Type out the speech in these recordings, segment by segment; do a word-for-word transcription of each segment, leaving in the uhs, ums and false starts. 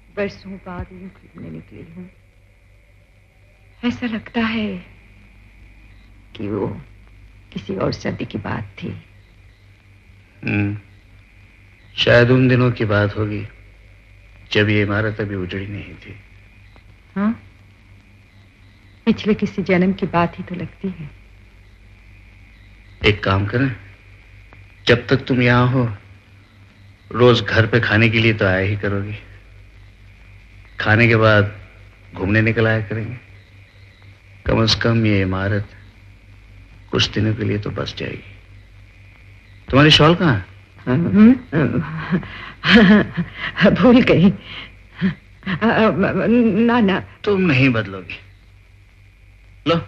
बरसों बाद यूं घूमने निकली हूँ। ऐसा लगता है कि वो किसी और सदी की बात थी। हम्म, शायद उन दिनों की बात होगी जब ये इमारत अभी उजड़ी नहीं थी। हाँ, पिछले किसी जन्म की बात ही तो लगती है। एक काम करें, जब तक तुम यहाँ हो रोज घर पे खाने के लिए तो आया ही करोगी। खाने के बाद घूमने निकल आया करेंगे। कम से कम ये इमारत कुछ दिनों के लिए तो बस जाएगी। तुम्हारी शॉल कहाँ है? भूल गई। ना ना, तुम नहीं बदलोगी। लो।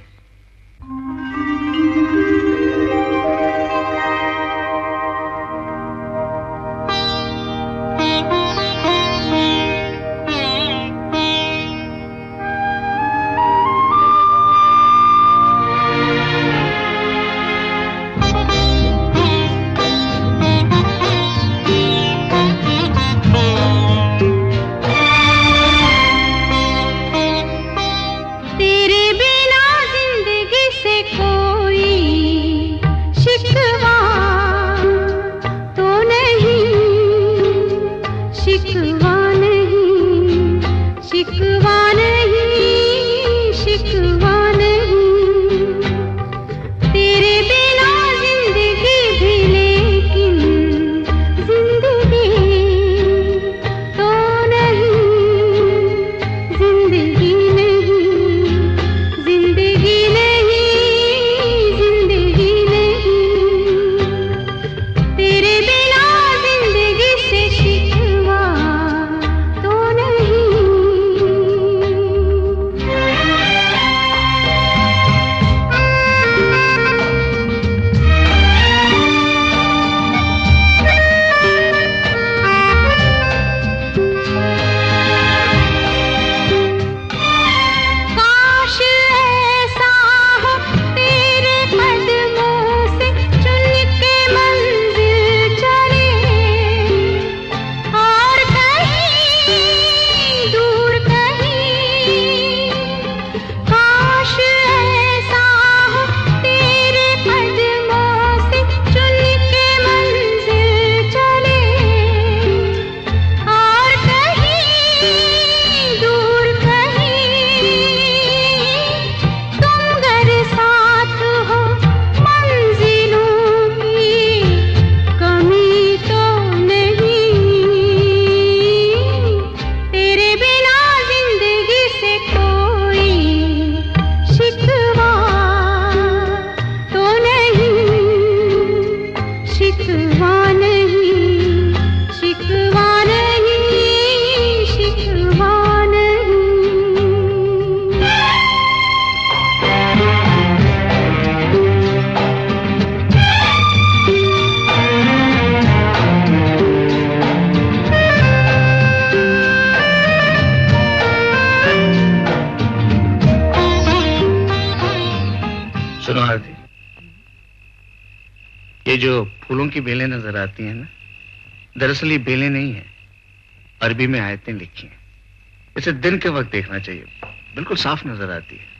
ये जो फूलों की बेलें नजर आती हैं ना, दरअसल ये बेलें नहीं है, अरबी में आयतें लिखी हैं। इसे दिन के वक्त देखना चाहिए, बिल्कुल साफ नजर आती है।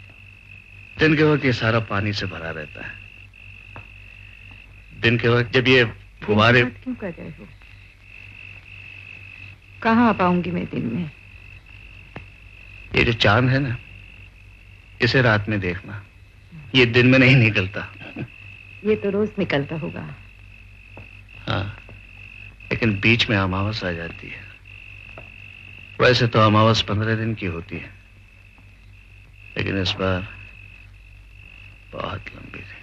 दिन के वक्त ये सारा पानी से भरा रहता है। दिन के वक्त जब ये फुहारे क्यों कर रहे हो? कहाँ आ पाऊंगी मैं दिन में? ये जो चांद है ना, इसे रात में देखना, ये दिन में नहीं निकलता। ये तो रोज निकलता होगा। हाँ, लेकिन बीच में अमावस आ जाती है। वैसे तो अमावस पंद्रह दिन की होती है, लेकिन इस बार बहुत लंबी थी।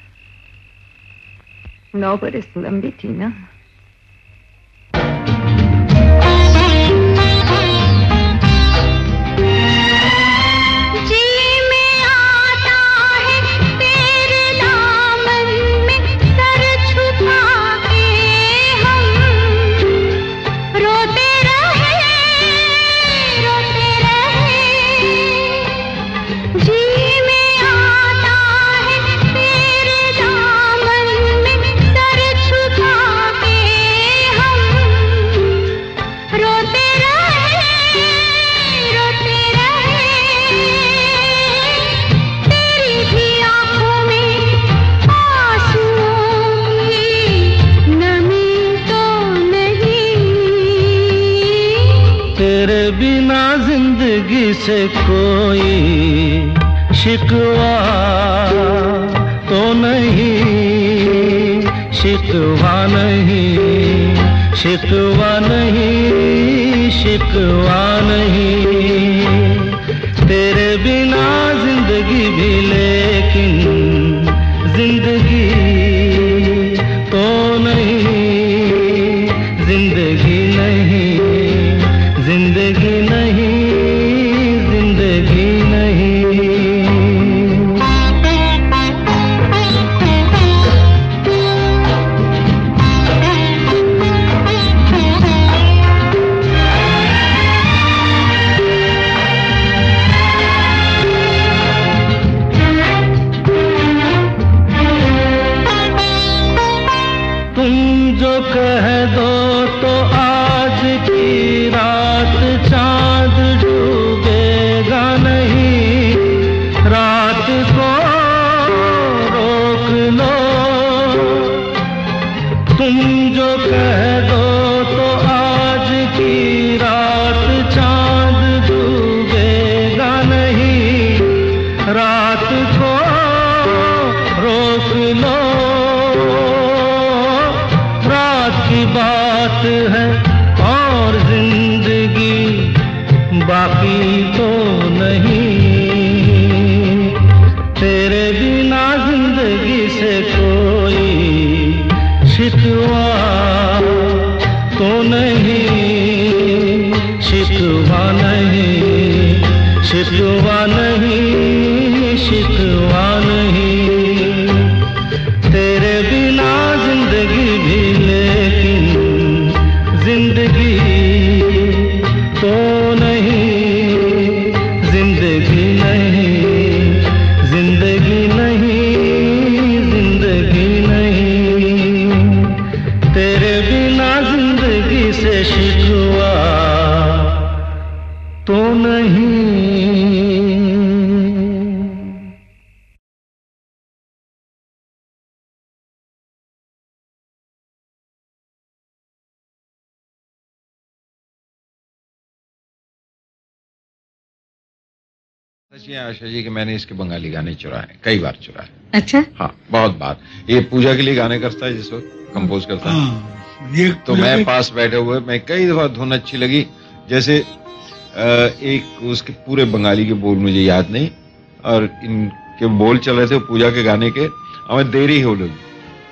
नौ बरस लंबी थी ना। के तेरे बिना जिंदगी से कोई शिकवा तो नहीं, शिकवा नहीं, शिकवा नहीं, शिकवा नहीं। तेरे बिना जिंदगी भी लेकिन जिंदगी तो नहीं, जिंदगी नहीं, जिंदगी नहीं, जिंदगी नहीं। तुम जो कह दो तो आज की रात चांद डूबेगा नहीं, रात को रोक लो। तुम जो कह दो तो आज की रात चांद डूबेगा नहीं, रात को रोक लो। की बात है और जिंदगी बाकी तो नहीं। तेरे बिना जिंदगी से कोई शिकवा तो नहीं, शिकवा नहीं, शिकवा नहीं, शिकवा नहीं। तेरे बिना जिंदगी भी लेकिन जिंदगी तो नहीं, जिंदगी नहीं, जिंदगी नहीं, जिंदगी नहीं। तेरे बिना जिंदगी से शिकवा तो नहीं। सच है आशा जी कि मैंने इसके बंगाली गाने चुराए, कई बार चुराए। अच्छा? हाँ, बहुत बार। ये पूजा के लिए गाने करता है, जिस वक्त कंपोज करता है। ये तो मैं पास बैठे हुए, मैं कई दफा धुन अच्छी लगी, जैसे एक उसके पूरे बंगाली के बोल मुझे याद नहीं, और इनके बोल चल रहे थे पूजा के गाने के, हमें देरी हो लगी,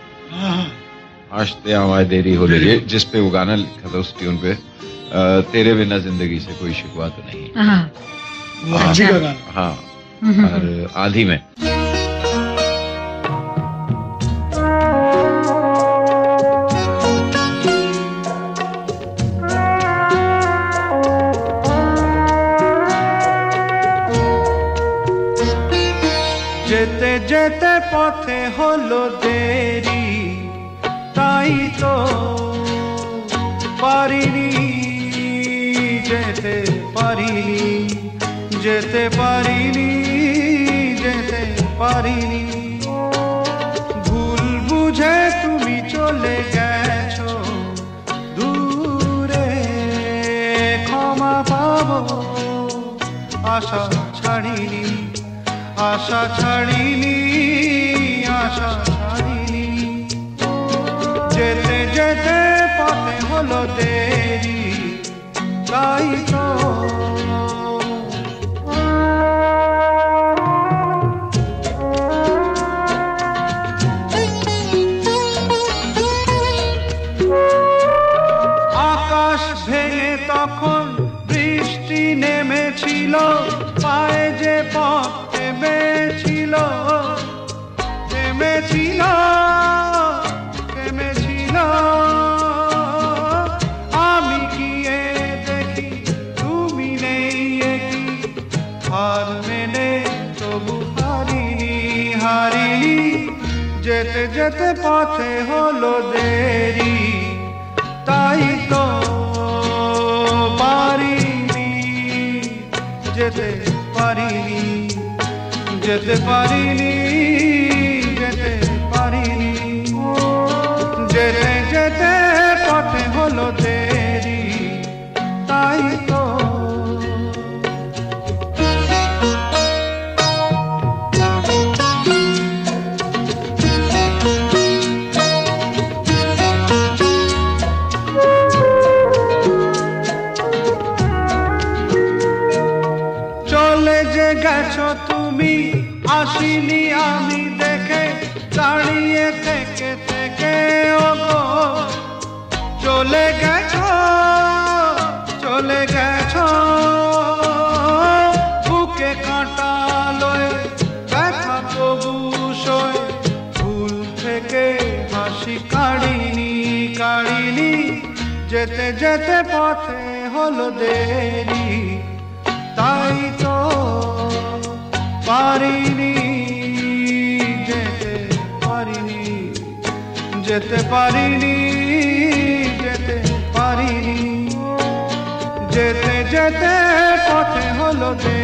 आशते हमारे देरी हो लगी, जिस पे वो गाना लिखा था उस ट्यून पे, तेरे बिना जिंदगी से कोई शिकवा तो नहीं। हाँ। हाँ, अच्छा। हाँ, और आधी में যেতে যেতে পথে হলো দেরি, তাই তো পারিনি যেতে পারিনি, যেতে পারিনি, যেতে পারিনি। ভুল বুঝে তুমি চলে গেছো দূরে, ক্ষমা পাবো আশা ছাড়িনি, আশা ছাড়িনি, আশা ছাড়িনি। যেতে যেতে পথে হলো দেরি, তাই তো আকাশ ভেঙে তখন বৃষ্টি নেমেছিল, পায়ে যে পথ থেমেছিল, থেমেছিল, থেমেছিল। আমি গিয়ে দেখি তুমি নেই, কি হার মেনে তবু হারিনি, হারিনি। যেতে যেতে পথে হলো দেরি, তাই তো পারিনি, যেতে পারিনি, যেতে পারিনি, যেতে পারিনি। যেতে যেতে পথে হলো দেরি, তাই তো গেছো তুমি আসিনি আমি দেখে দাঁড়িয়ে থেকে থেকে ওগো চলে গেছো চলে গেছো বুকে কাঁটা লয়ে ব্যথা তবু সয়ে ভুল থেকে হাসি কাড়িনি কাড়িনি যেতে যেতে পথে হলো দেরি তাই তো পারিনি যেতে পারিনি যেতে পারিনি যেতে পারিনি যেতে যেতে পথে হলো দেরি